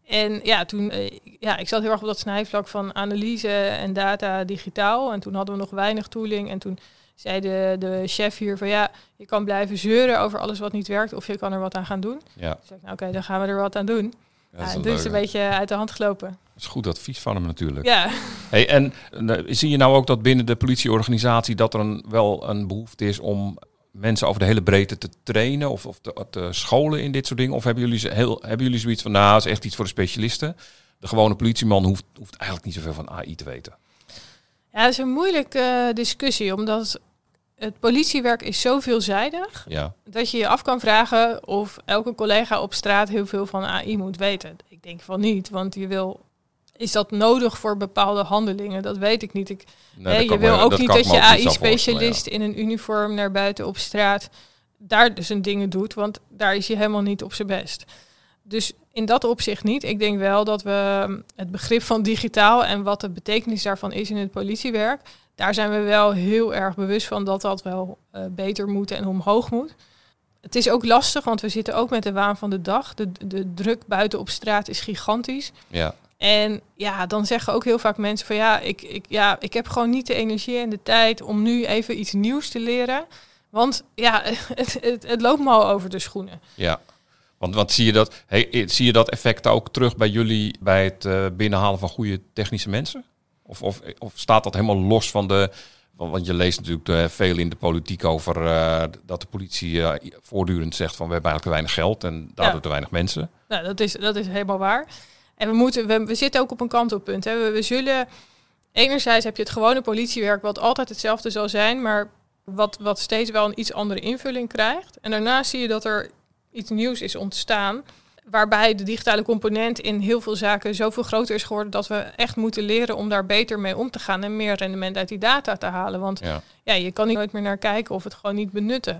En ja, toen, uh, ja, ik zat heel erg op dat snijvlak van analyse en data digitaal. En toen hadden we nog weinig tooling. En toen zei de, de chef hier van ja, je kan blijven zeuren over alles wat niet werkt. Of je kan er wat aan gaan doen. Ja. Dus ik nou, oké, dan gaan we er wat aan doen. Ja, Ja, dat en is toen is het een een beetje uit de hand gelopen. Dat is goed advies van hem natuurlijk. Ja. Hey, en uh, zie je nou ook dat binnen de politieorganisatie dat er een, wel een behoefte is om mensen over de hele breedte te trainen of, of te, te scholen in dit soort dingen? Of hebben jullie, ze heel, hebben jullie zoiets van, nou, dat is echt iets voor de specialisten? De gewone politieman hoeft, hoeft eigenlijk niet zoveel van A I te weten. Ja, dat is een moeilijke uh, discussie, omdat het politiewerk is zo veelzijdig, Ja. dat je je af kan vragen of elke collega op straat heel veel van A I moet weten. Ik denk van niet, want je wil, is dat nodig voor bepaalde handelingen? Dat weet ik niet. Ik, Nee, hè, dat je kan wil me- ook dat niet kan dat ik me je ook niet zo A I-specialist voorstellen, in een uniform naar buiten op straat daar dus een dingen doet, want daar is je helemaal niet op zijn best. Dus in dat opzicht niet. Ik denk wel dat we het begrip van digitaal en wat de betekenis daarvan is in het politiewerk, daar zijn we wel heel erg bewust van dat dat wel uh, beter moet en omhoog moet. Het is ook lastig, want we zitten ook met de waan van de dag. De, de druk buiten op straat is gigantisch. Ja. En ja, dan zeggen ook heel vaak mensen van ja ik, ik, ja, ik heb gewoon niet de energie en de tijd om nu even iets nieuws te leren. Want ja, het, het, het loopt me al over de schoenen. Ja. Want, want zie, je dat, hey, zie je dat effect ook terug bij jullie bij het uh, binnenhalen van goede technische mensen? Of, of, of staat dat helemaal los van de... Want je leest natuurlijk uh, veel in de politiek over uh, dat de politie uh, voortdurend zegt van we hebben eigenlijk te weinig geld en daardoor Ja. te weinig mensen. Nou, dat is, dat is helemaal waar. En we, moeten, we, we zitten ook op een kantelpunt. Hè. We, we zullen... Enerzijds heb je het gewone politiewerk wat altijd hetzelfde zal zijn, maar wat, wat steeds wel een iets andere invulling krijgt. En daarnaast zie je dat er iets nieuws is ontstaan, waarbij de digitale component in heel veel zaken zoveel groter is geworden dat we echt moeten leren om daar beter mee om te gaan en meer rendement uit die data te halen. Want Ja. ja, je kan niet nooit meer naar kijken of het gewoon niet benutten.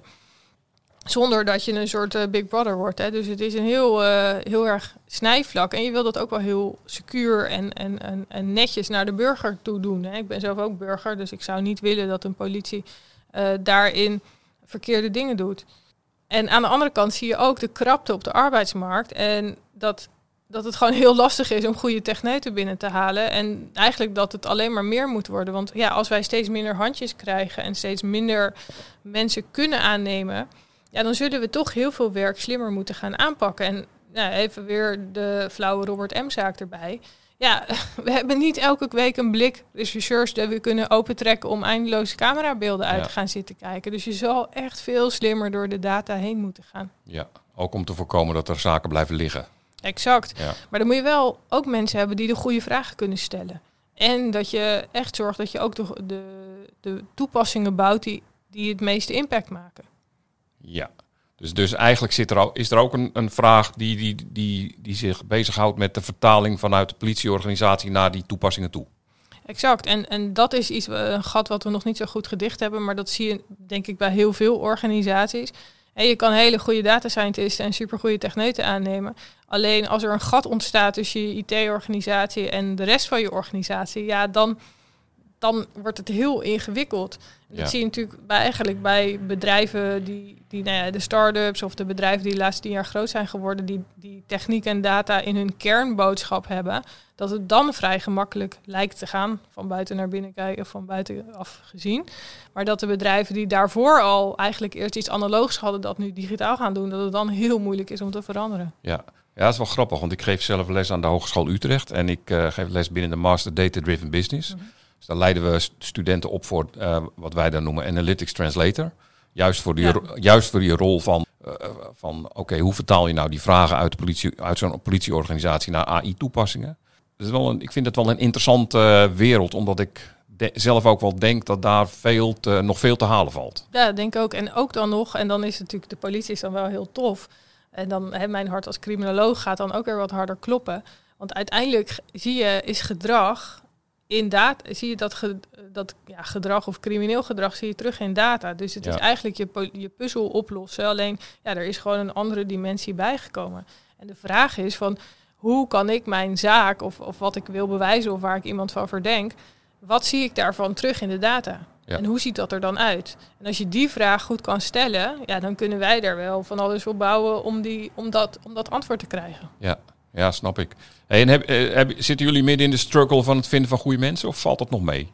Zonder dat je een soort uh, Big Brother wordt. Hè. Dus het is een heel, uh, heel erg snijvlak. En je wil dat ook wel heel secuur en, en, en, en netjes naar de burger toe doen. Hè. Ik ben zelf ook burger, dus ik zou niet willen dat een politie uh, daarin verkeerde dingen doet. En aan de andere kant zie je ook de krapte op de arbeidsmarkt. En dat, dat het gewoon heel lastig is om goede techneuten binnen te halen. En eigenlijk dat het alleen maar meer moet worden. Want ja, als wij steeds minder handjes krijgen en steeds minder mensen kunnen aannemen, ja, dan zullen we toch heel veel werk slimmer moeten gaan aanpakken. En nou, even weer de flauwe Robert M-zaak erbij. Ja, we hebben niet elke week een blik rechercheurs die we kunnen opentrekken om eindeloze camerabeelden uit Ja. te gaan zitten kijken. Dus je zal echt veel slimmer door de data heen moeten gaan. Ja, ook om te voorkomen dat er zaken blijven liggen. Exact. Ja. Maar dan moet je wel ook mensen hebben die de goede vragen kunnen stellen. En dat je echt zorgt dat je ook de, de, de toepassingen bouwt die, die het meeste impact maken. Ja. Dus, dus eigenlijk zit er ook, is er ook een, een vraag die, die, die, die zich bezighoudt met de vertaling vanuit de politieorganisatie naar die toepassingen toe. Exact. En, en dat is iets, een gat wat we nog niet zo goed gedicht hebben. Maar dat zie je denk ik bij heel veel organisaties. En je kan hele goede data scientisten en supergoeie techneuten aannemen. Alleen als er een gat ontstaat tussen je I T-organisatie en de rest van je organisatie, ja, dan, dan wordt het heel ingewikkeld. En dat Ja. zie je natuurlijk bij, eigenlijk bij bedrijven die, die nou ja, de start-ups of de bedrijven die de laatste tien jaar groot zijn geworden, die, die techniek en data in hun kernboodschap hebben, dat het dan vrij gemakkelijk lijkt te gaan, van buiten naar binnen kijken of van buitenaf gezien. Maar dat de bedrijven die daarvoor al eigenlijk eerst iets analogs hadden, dat nu digitaal gaan doen, dat het dan heel moeilijk is om te veranderen. Ja. Ja, dat is wel grappig, want ik geef zelf les aan de Hogeschool Utrecht en ik uh, geef les binnen de Master Data Driven Business. Mm-hmm. Dus daar leiden we studenten op voor uh, wat wij dan noemen Analytics Translator. Juist voor die, Ja. ro- juist voor die rol van, uh, van oké, okay, hoe vertaal je nou die vragen uit, de politie, uit zo'n politieorganisatie naar A I-toepassingen? Dat is wel een, ik vind het wel een interessante uh, wereld, omdat ik de, zelf ook wel denk dat daar veel te, nog veel te halen valt. Ja, dat denk ik ook. En ook dan nog, en dan is natuurlijk de politie is dan wel heel tof. En dan hè, mijn hart als criminoloog gaat dan ook weer wat harder kloppen. Want uiteindelijk zie je, is gedrag in data, zie je dat, ge, dat ja, gedrag of crimineel gedrag zie je terug in data. Dus het Ja. is eigenlijk je, po- je puzzel oplossen. Alleen, ja, er is gewoon een andere dimensie bijgekomen. En de vraag is van, hoe kan ik mijn zaak of, of wat ik wil bewijzen of waar ik iemand van verdenk, wat zie ik daarvan terug in de data? Ja. En hoe ziet dat er dan uit? En als je die vraag goed kan stellen, ja, dan kunnen wij daar wel van alles op bouwen om, die, om, dat, om dat antwoord te krijgen. Ja. Ja, snap ik. Hey, en heb, eh, heb, zitten jullie midden in de struggle van het vinden van goede mensen of valt dat nog mee?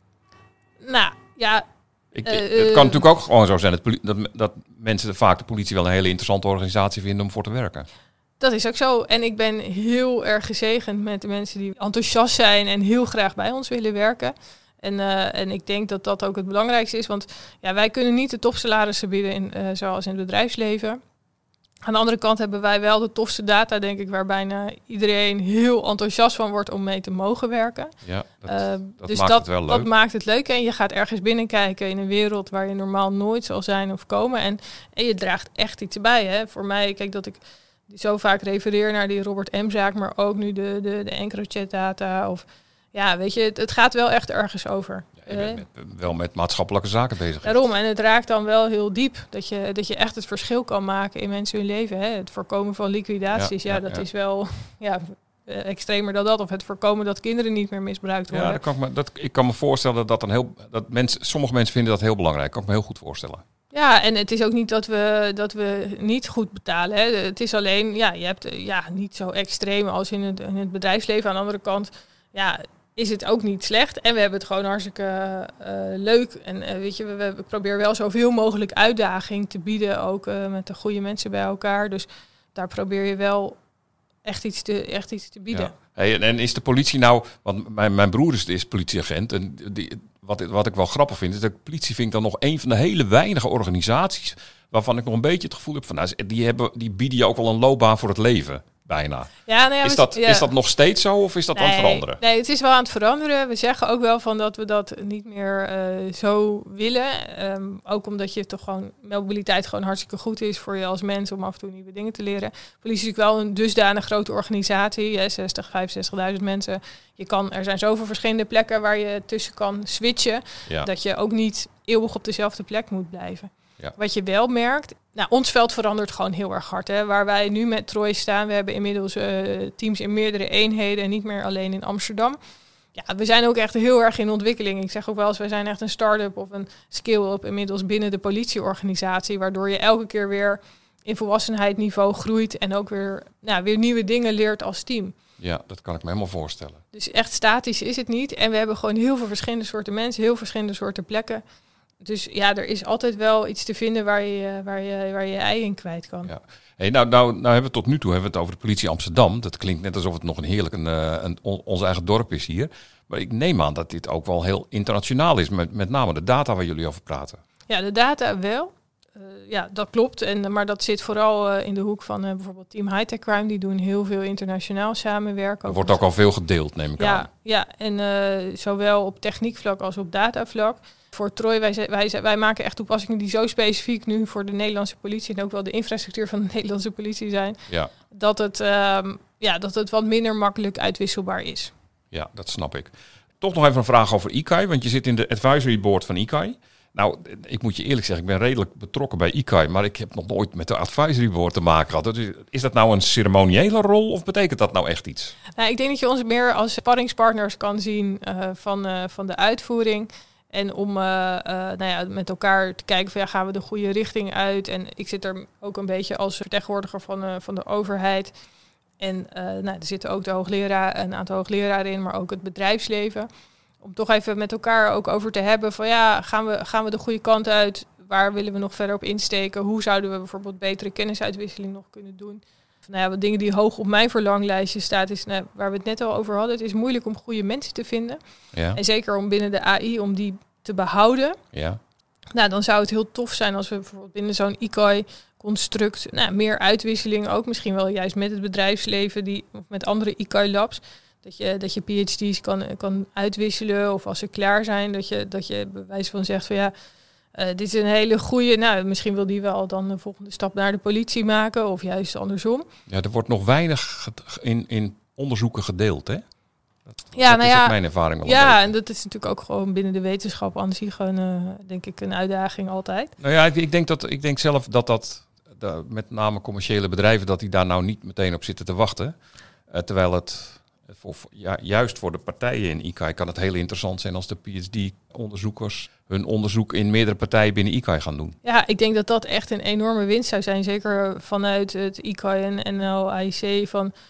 Nou, ja... Ik, Uh, het kan natuurlijk ook gewoon zo zijn dat, poli- dat, dat mensen vaak de politie wel een hele interessante organisatie vinden om voor te werken. Dat is ook zo. En ik ben heel erg gezegend met de mensen die enthousiast zijn en heel graag bij ons willen werken. En, uh, en ik denk dat dat ook het belangrijkste is. Want ja, wij kunnen niet de topsalarissen bieden in, uh, zoals in het bedrijfsleven. Aan de andere kant hebben wij wel de tofste data, denk ik, waar bijna iedereen heel enthousiast van wordt om mee te mogen werken. Ja, dat, Uh, dat dus maakt dat, het wel leuk. dat maakt het leuk. En je gaat ergens binnenkijken in een wereld waar je normaal nooit zal zijn of komen. En, en je draagt echt iets bij. Hè. Voor mij, kijk dat ik zo vaak refereer naar die Robert M-zaak, maar ook nu de, de, de EncroChat-data. Of ja, weet je, het, het gaat wel echt ergens over. Ja, je bent met, wel met maatschappelijke zaken bezig. Daarom, en het raakt dan wel heel diep. Dat je, dat je echt het verschil kan maken in mensen hun leven. Hè. Het voorkomen van liquidaties, ja, Ja, ja ja, dat ja. is wel ja, eh, extremer dan dat. Of het voorkomen dat kinderen niet meer misbruikt worden. Ja, dat kan ik, me, dat, ik kan me voorstellen dat, dat, een heel, dat mensen, sommige mensen vinden dat heel belangrijk. Kan ik me heel goed voorstellen. Ja, en het is ook niet dat we, dat we niet goed betalen. Hè. Het is alleen, ja, je hebt eh, ja, niet zo extreem als in het, in het bedrijfsleven. Aan de andere kant, ja, is het ook niet slecht. En we hebben het gewoon hartstikke uh, leuk. En uh, weet je, we, we proberen wel zoveel mogelijk uitdaging te bieden. Ook uh, met de goede mensen bij elkaar. Dus daar probeer je wel echt iets te, echt iets te bieden. Ja. Hey, en, en is de politie nou... Want mijn, mijn broer is, is politieagent. En die, wat, wat ik wel grappig vind, is dat de politie vind ik dan nog een van de hele weinige organisaties waarvan ik nog een beetje het gevoel heb van... Nou, die, hebben, die bieden je ook wel een loopbaan voor het leven. Bijna. Ja, nou ja, is, we, dat, ja. is dat nog steeds zo of is dat nee, aan het veranderen? Nee, het is wel aan het veranderen. We zeggen ook wel van dat we dat niet meer uh, zo willen. Um, ook omdat je toch gewoon mobiliteit gewoon hartstikke goed is voor je als mens om af en toe nieuwe dingen te leren. Politie is natuurlijk wel een dusdanig grote organisatie, hè, zestig, vijfenzestigduizend mensen. Je kan, er zijn zoveel verschillende plekken waar je tussen kan switchen, Ja. dat je ook niet eeuwig op dezelfde plek moet blijven. Ja. Wat je wel merkt, nou, ons veld verandert gewoon heel erg hard. Hè. Waar wij nu met Troy staan, we hebben inmiddels uh, teams in meerdere eenheden en niet meer alleen in Amsterdam. Ja, we zijn ook echt heel erg in ontwikkeling. Ik zeg ook wel eens, wij zijn echt een start-up of een scale-up inmiddels binnen de politieorganisatie, waardoor je elke keer weer in volwassenheidsniveau groeit en ook weer, nou, weer nieuwe dingen leert als team. Ja, dat kan ik me helemaal voorstellen. Dus echt statisch is het niet. En we hebben gewoon heel veel verschillende soorten mensen, heel verschillende soorten plekken. Dus ja, er is altijd wel iets te vinden waar je waar je, waar je, je ei in kwijt kan. Ja. Hey, nou, nou, nou hebben we tot nu toe hebben we het over de politie Amsterdam. Dat klinkt net alsof het nog een heerlijk een, een, on, ons eigen dorp is hier. Maar ik neem aan dat dit ook wel heel internationaal is. Met, met name de data waar jullie over praten. Ja, de data wel. Uh, ja, dat klopt. En, maar dat zit vooral uh, in de hoek van uh, bijvoorbeeld Team High-Tech Crime. Die doen heel veel internationaal samenwerken. Er wordt ook al veel gedeeld, neem ik ja, aan. Ja, en uh, zowel op techniekvlak als op datavlak. Voor Troy, wij, wij, wij maken echt toepassingen die zo specifiek nu voor de Nederlandse politie en ook wel de infrastructuur van de Nederlandse politie zijn, Ja, dat het, um, ja, dat het wat minder makkelijk uitwisselbaar is. ja, dat snap ik. Toch nog even een vraag over I C A I, want je zit in de advisory board van I C A I. Nou, ik moet je eerlijk zeggen, ik ben redelijk betrokken bij I C A I, maar ik heb nog nooit met de advisory board te maken gehad. Dus is dat nou een ceremoniële rol of betekent dat nou echt iets? Nou, ik denk dat je ons meer als sparringspartners kan zien uh, van, uh, van de uitvoering. En om uh, uh, nou ja, met elkaar te kijken van ja, gaan we de goede richting uit. En ik zit er ook een beetje als vertegenwoordiger van, uh, van de overheid. En uh, nou, er zitten ook de hoogleraar, een aantal hoogleraren in, maar ook het bedrijfsleven. Om toch even met elkaar ook over te hebben van ja, gaan we, gaan we de goede kant uit? Waar willen we nog verder op insteken? Hoe zouden we bijvoorbeeld betere kennisuitwisseling nog kunnen doen? Nou ja, wat dingen die hoog op mijn verlanglijstje staat, is nou, waar we het net al over hadden. Het is moeilijk om goede mensen te vinden. Ja. En zeker om binnen de A I, om die te behouden. Ja. Nou, dan zou het heel tof zijn als we bijvoorbeeld binnen zo'n I C A I-construct nou, meer uitwisseling, ook misschien wel juist met het bedrijfsleven die, of met andere I C A I-labs. Dat je, dat je P H D's kan, kan uitwisselen of als ze klaar zijn, dat je, dat je bij wijze van zegt van ja, Uh, dit is een hele goede, nou misschien wil die wel dan de volgende stap naar de politie maken of juist andersom. Ja, er wordt nog weinig in, in onderzoeken gedeeld, hè? Dat, ja, dat nou is ja, ook mijn ervaring wel. Ja, en dat is natuurlijk ook gewoon binnen de wetenschap aan zich gewoon, uh, denk ik, een uitdaging altijd. Nou ja, ik, ik, denk dat, ik denk zelf dat dat, de, met name commerciële bedrijven, dat die daar nou niet meteen op zitten te wachten. Uh, terwijl het... Voor, ja, juist voor de partijen in I C A I kan het heel interessant zijn als de P H D-onderzoekers hun onderzoek in meerdere partijen binnen I C A I gaan doen. Ja, ik denk dat dat echt een enorme winst zou zijn. Zeker vanuit het I C A I en N L A I C. Van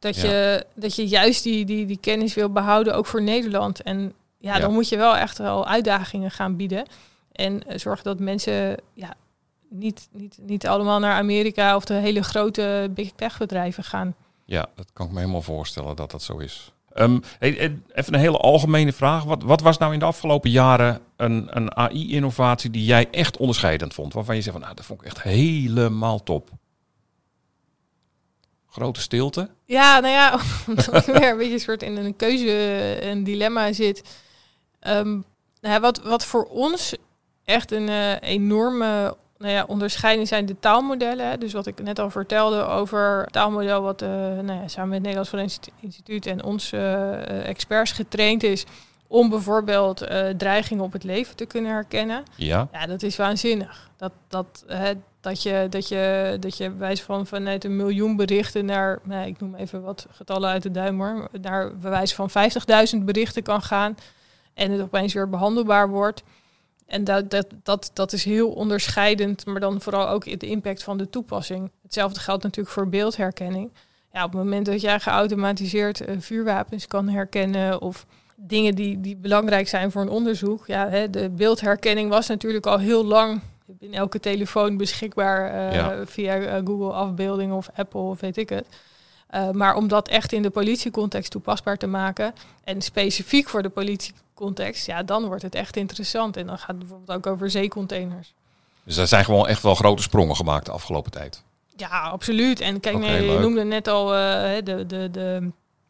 Dat, Ja. je, dat je juist die, die, die kennis wil behouden, ook voor Nederland. En ja, Ja. dan moet je wel echt wel uitdagingen gaan bieden. En uh, zorgen dat mensen ja, niet, niet, niet allemaal naar Amerika of de hele grote big tech bedrijven gaan. Ja, dat kan ik me helemaal voorstellen dat dat zo is. Um, hey, even een hele algemene vraag. Wat, wat was nou in de afgelopen jaren een, een A I-innovatie die jij echt onderscheidend vond? Waarvan je zegt van, nou, dat vond ik echt helemaal top. Grote stilte. Ja, nou ja, omdat ik weer een beetje een soort in een keuze, een dilemma zit. Um, nou ja, wat, wat voor ons echt een uh, enorme nou ja, onderscheiding zijn de taalmodellen. Hè. Dus wat ik net al vertelde over het taalmodel wat uh, nou ja, samen met het Nederlands Forensisch Instituut en onze uh, experts getraind is om bijvoorbeeld uh, dreigingen op het leven te kunnen herkennen. Ja. Ja, dat is waanzinnig. Dat, dat, uh, dat je, dat je, dat je wijs van vanuit een miljoen berichten naar, nou, ik noem even wat getallen uit de duim hoor, naar bewijs van vijftigduizend berichten kan gaan en het opeens weer behandelbaar wordt. En dat, dat, dat, dat is heel onderscheidend, maar dan vooral ook de impact van de toepassing. Hetzelfde geldt natuurlijk voor beeldherkenning. Ja, op het moment dat jij geautomatiseerd uh, vuurwapens kan herkennen of dingen die, die belangrijk zijn voor een onderzoek. Ja, hè, de beeldherkenning was natuurlijk al heel lang in elke telefoon beschikbaar uh, Ja. via uh, Google afbeeldingen of Apple of weet ik het. Uh, maar om dat echt in de politiecontext toepasbaar te maken en specifiek voor de politiecontext, ja, dan wordt het echt interessant. En dan gaat het bijvoorbeeld ook over zeecontainers. Dus er zijn gewoon echt wel grote sprongen gemaakt de afgelopen tijd. Ja, absoluut. En kijk, Oké, nee, je leuk. noemde net al uh, de, de, de,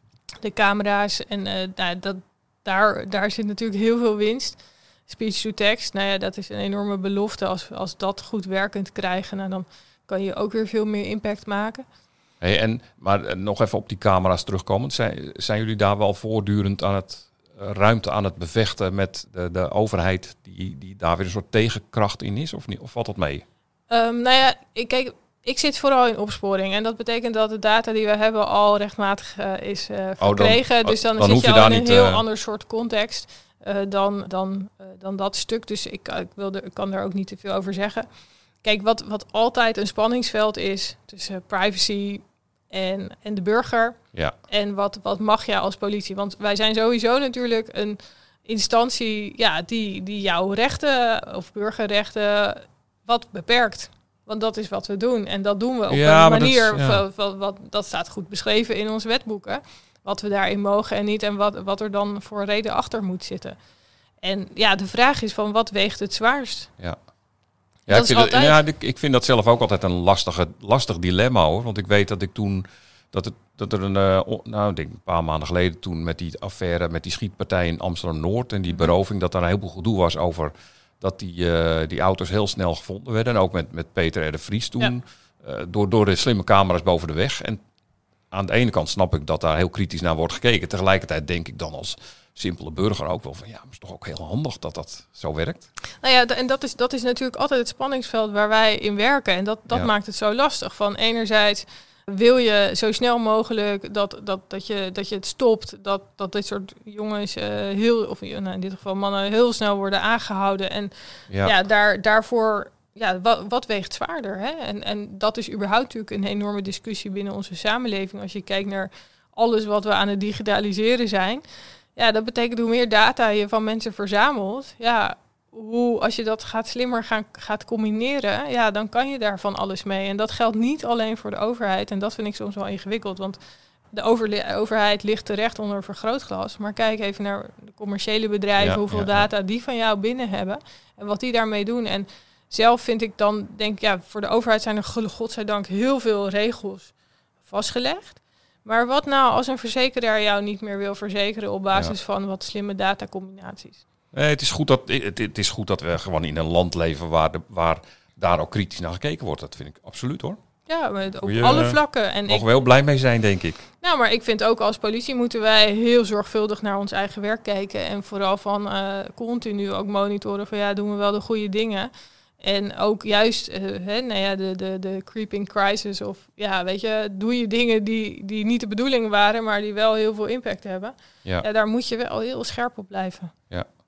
de camera's. En uh, nou, dat, daar, daar zit natuurlijk heel veel winst. Speech-to-text, nou ja, dat is een enorme belofte. Als, als dat goed werkend krijgen, nou, dan kan je ook weer veel meer impact maken. Hey, en, maar uh, nog even op die camera's terugkomend. Zijn, zijn jullie daar wel voortdurend aan het uh, ruimte aan het bevechten met de, de overheid die, die daar weer een soort tegenkracht in is? Of, niet, of valt dat mee? Um, nou ja, ik, kijk, ik zit vooral in opsporing. En dat betekent dat de data die we hebben al rechtmatig uh, is uh, verkregen. Oh, dan, dus dan, dan zit hoef je je al daar in een niet, heel uh, ander soort context uh, dan, dan, uh, dan dat stuk. Dus ik, ik, wilde, ik kan daar ook niet te veel over zeggen. Kijk, wat, wat altijd een spanningsveld is tussen privacy en, en de burger. Ja. En wat, wat mag jij als politie? Want wij zijn sowieso natuurlijk een instantie ja, die, die jouw rechten of burgerrechten wat beperkt. Want dat is wat we doen. En dat doen we op Ja, een maar dat is- manier. ja. Wat, wat, wat, dat staat goed beschreven in onze wetboeken. Wat we daarin mogen en niet. En wat, wat er dan voor reden achter moet zitten. En ja, de vraag is van wat weegt het zwaarst? Ja. Dat Ja, ik is vind, dat, altijd- ja, ik, ik vind dat zelf ook altijd een lastige, lastig dilemma hoor. Want ik weet dat ik toen, dat, het, dat er een, uh, o- nou ik denk een paar maanden geleden toen met die affaire, met die schietpartij in Amsterdam-Noord en die beroving, dat daar een heleboel gedoe was over dat die, uh, die auto's heel snel gevonden werden. En ook met, met Peter R. de Vries toen, uh, door, door de slimme camera's boven de weg. En aan de ene kant snap ik dat daar heel kritisch naar wordt gekeken. Tegelijkertijd denk ik dan als simpele burger ook wel van ja, maar het is toch ook heel handig dat dat zo werkt. Nou ja, d- en dat is, dat is natuurlijk altijd het spanningsveld waar wij in werken. En dat, dat Ja. maakt het zo lastig. Van enerzijds wil je zo snel mogelijk dat, dat, dat, je, dat je het stopt. Dat, dat dit soort jongens uh, heel, of uh, nou, in dit geval mannen, heel snel worden aangehouden. En Ja, ja, daar, daarvoor, ja, wat, wat weegt zwaarder? Hè? En, en dat is überhaupt natuurlijk een enorme discussie binnen onze samenleving. Als je kijkt naar alles wat we aan het digitaliseren zijn. Ja, dat betekent hoe meer data je van mensen verzamelt. Ja, hoe als je dat gaat slimmer gaan, gaat combineren, ja, dan kan je daar van alles mee. En dat geldt niet alleen voor de overheid. En dat vind ik soms wel ingewikkeld. Want de overle- overheid ligt terecht onder een vergrootglas. Maar kijk even naar de commerciële bedrijven, Ja, hoeveel ja, data die van jou binnen hebben. En wat die daarmee doen. En zelf vind ik dan, denk ik, ja, voor de overheid zijn er godzijdank heel veel regels vastgelegd. Maar wat nou als een verzekeraar jou niet meer wil verzekeren op basis Ja. van wat slimme datacombinaties? Nee, het is goed dat het, het is goed dat we gewoon in een land leven waar, de, waar daar ook kritisch naar gekeken wordt. Dat vind ik absoluut hoor. Ja, maar op Goeie, alle eh, vlakken. En Mogen ik, we heel blij mee zijn, denk ik. nou, maar ik vind ook als politie moeten wij heel zorgvuldig naar ons eigen werk kijken. En vooral van uh, continu ook monitoren van ja, doen we wel de goede dingen. En ook juist uh, hè, nou ja, de, de, de creeping crisis of ja, weet je, doe je dingen die, die niet de bedoeling waren, maar die wel heel veel impact hebben. Ja, Ja, daar moet je wel heel scherp op blijven.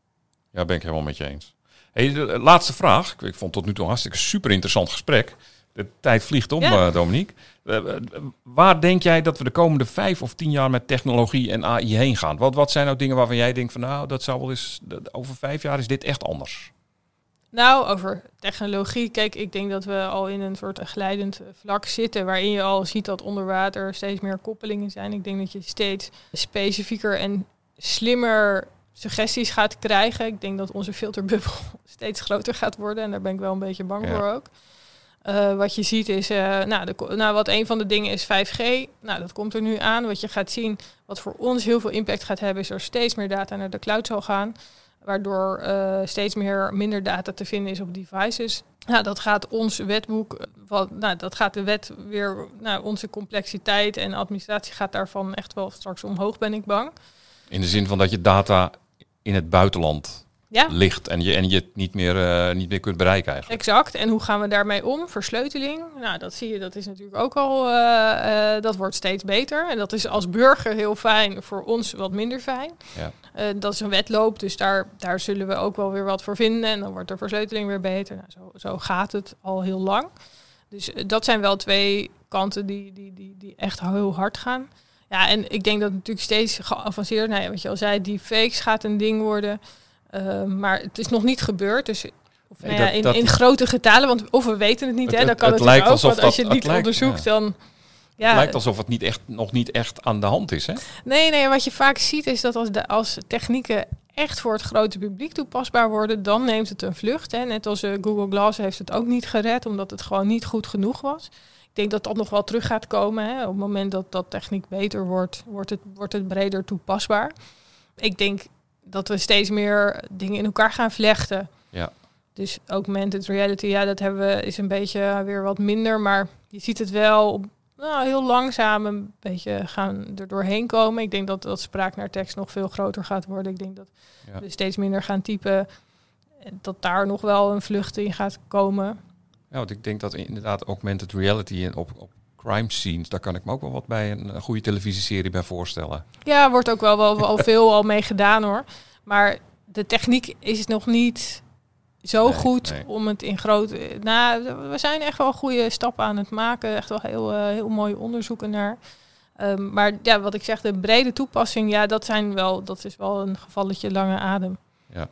ja ben ik helemaal met je eens. Hey, de laatste vraag. Ik, ik vond tot nu toe een hartstikke super interessant gesprek. De tijd vliegt om, Ja. uh, Dominique. Uh, uh, waar denk jij dat we de komende vijf of tien jaar met technologie en A I heen gaan? Wat, wat zijn nou dingen waarvan jij denkt van nou, dat zou wel eens, dat, over vijf jaar is dit echt anders? Nou, over technologie. Kijk, ik denk dat we al in een soort glijdend vlak zitten, waarin je al ziet dat onder water steeds meer koppelingen zijn. Ik denk dat je steeds specifieker en slimmer suggesties gaat krijgen. Ik denk dat onze filterbubbel steeds groter gaat worden en daar ben ik wel een beetje bang Ja. voor ook. Uh, wat je ziet is, uh, nou, de, nou, wat een van de dingen is vijf G. Nou, dat komt er nu aan. Wat je gaat zien, wat voor ons heel veel impact gaat hebben, is er steeds meer data naar de cloud zal gaan. Waardoor uh, steeds meer minder data te vinden is op devices. Nou, dat gaat ons wetboek, wat, nou, dat gaat de wet weer, nou, onze complexiteit en administratie gaat daarvan echt wel straks omhoog, ben ik bang. In de zin van dat je data in het buitenland Ja. ligt en je, en je het niet meer, uh, niet meer kunt bereiken eigenlijk. Exact. En hoe gaan we daarmee om? Versleuteling. Nou, dat zie je, dat is natuurlijk ook al, uh, uh, dat wordt steeds beter. En dat is als burger heel fijn, voor ons wat minder fijn. Ja. Uh, dat is een wedloop, dus daar, daar zullen we ook wel weer wat voor vinden. En dan wordt de versleuteling weer beter. Nou, zo, zo gaat het al heel lang. Dus uh, dat zijn wel twee kanten die, die, die, die echt heel hard gaan. Ja, en ik denk dat het natuurlijk steeds geavanceerd, nou ja, wat je al zei, deepfakes gaat een ding worden. Uh, maar het is nog niet gebeurd. Dus of, Nee, nou ja, dat- in, dat- in grote getalen, want of we weten het niet, Het- hè, het- dan kan het het, lijkt natuurlijk ook. alsof Want als je dat- het niet het lijkt- onderzoekt, ja. dan... Ja, Het lijkt alsof het niet echt, nog niet echt aan de hand is, hè? nee, nee, wat je vaak ziet is dat als, de, als technieken echt voor het grote publiek toepasbaar worden, dan neemt het een vlucht. Hè. Net als uh, Google Glass heeft het ook niet gered, omdat het gewoon niet goed genoeg was. Ik denk dat dat nog wel terug gaat komen. Hè. Op het moment dat, dat techniek beter wordt, wordt het, wordt het breder toepasbaar. Ik denk dat we steeds meer dingen in elkaar gaan vlechten. Ja. Dus augmented reality, ja, dat hebben we, is een beetje weer wat minder. Maar je ziet het wel op, nou, heel langzaam een beetje gaan er doorheen komen. Ik denk dat dat spraak naar tekst nog veel groter gaat worden. Ik denk dat Ja. we steeds minder gaan typen. En dat daar nog wel een vlucht in gaat komen. Ja, want ik denk dat inderdaad augmented reality en op, op crime scenes, daar kan ik me ook wel wat bij een, een goede televisieserie bij voorstellen. Ja, wordt ook wel, wel al veel al mee gedaan hoor. Maar de techniek is nog niet zo Nee, goed nee. om het in grote... Nou, we zijn echt wel goede stappen aan het maken. Echt wel heel, uh, heel mooie onderzoeken naar. Um, maar ja, wat ik zeg, de brede toepassing, ja, dat zijn wel, dat is wel een gevalletje lange adem. Ja.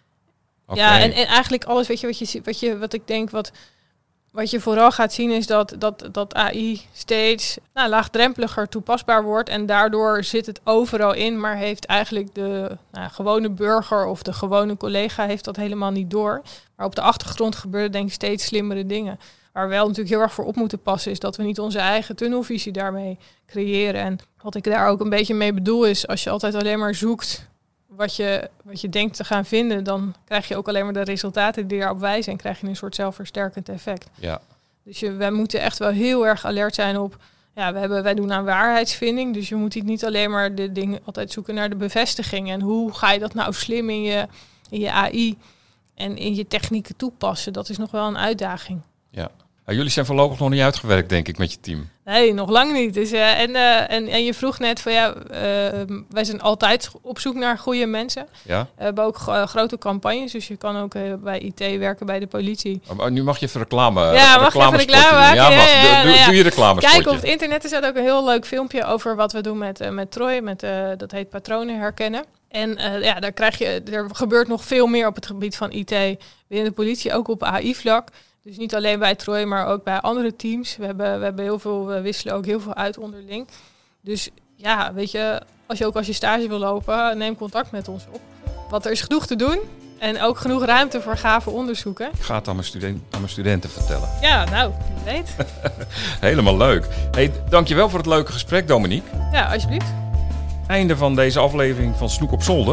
Oké. Ja, en, en eigenlijk alles, weet je, wat je ziet, wat je, wat ik denk, wat, wat je vooral gaat zien is dat, dat, dat A I steeds nou, laagdrempeliger toepasbaar wordt. En daardoor zit het overal in, maar heeft eigenlijk de nou, gewone burger of de gewone collega heeft dat helemaal niet door. Maar op de achtergrond gebeuren denk ik steeds slimmere dingen. Waar we wel natuurlijk heel erg voor op moeten passen is dat we niet onze eigen tunnelvisie daarmee creëren. En wat ik daar ook een beetje mee bedoel is, als je altijd alleen maar zoekt wat je, wat je denkt te gaan vinden, dan krijg je ook alleen maar de resultaten die erop wijzen en krijg je een soort zelfversterkend effect. Ja. Dus je, wij moeten echt wel heel erg alert zijn op, ja, we hebben, wij doen aan waarheidsvinding, dus je moet niet alleen maar de dingen altijd zoeken naar de bevestiging. En hoe ga je dat nou slim in je, in je A I en in je technieken toepassen? Dat is nog wel een uitdaging. Ja. Nou, jullie zijn voorlopig nog niet uitgewerkt, denk ik, met je team. Nee, nog lang niet. Dus, uh, en, uh, en, en je vroeg net van ja, uh, wij zijn altijd op zoek naar goede mensen. Ja? We hebben ook uh, grote campagnes, dus je kan ook uh, bij I T werken, bij de politie. Maar nu mag je even reclame Ja, mag je even reclame maken? Ja, Ja, mag. ja, Doe, ja, doe, nou ja. doe je reclamespotje. Kijk, op het internet is dat ook een heel leuk filmpje over wat we doen met, uh, met Troy. Met, uh, dat heet patronen herkennen. En uh, ja, daar krijg je, er gebeurt nog veel meer op het gebied van I T binnen de politie, ook op A I-vlak. Dus niet alleen bij Troy, maar ook bij andere teams. We hebben, we hebben heel veel, we wisselen ook heel veel uit onderling. Dus ja, weet je, als je ook als je stage wil lopen, neem contact met ons op. Want er is genoeg te doen en ook genoeg ruimte voor gave onderzoeken. Ik ga het aan mijn, student, aan mijn studenten vertellen. Ja, nou, wie weet. Helemaal leuk. Hey, dankjewel voor het leuke gesprek, Dominique. Ja, alsjeblieft. Einde van deze aflevering van Snoek op Zolder.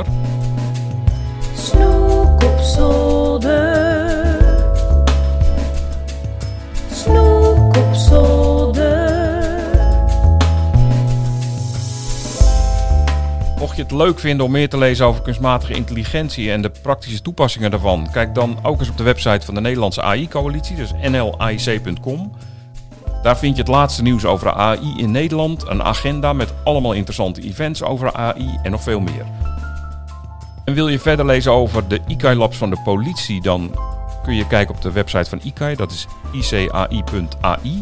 Snoek op zolder. Snoek op zolder. Mocht je het leuk vinden om meer te lezen over kunstmatige intelligentie en de praktische toepassingen daarvan, kijk dan ook eens op de website van de Nederlandse A I-coalitie, dus N L A I C punt com. Daar vind je het laatste nieuws over A I in Nederland, een agenda met allemaal interessante events over A I en nog veel meer. En wil je verder lezen over de I K I Labs van de politie, dan kun je kijken op de website van I C A I. Dat is i c a i punt a i.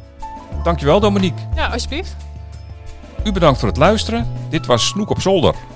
Dankjewel, Dominique. Ja, alsjeblieft. U bedankt voor het luisteren. Dit was Snoek op zolder.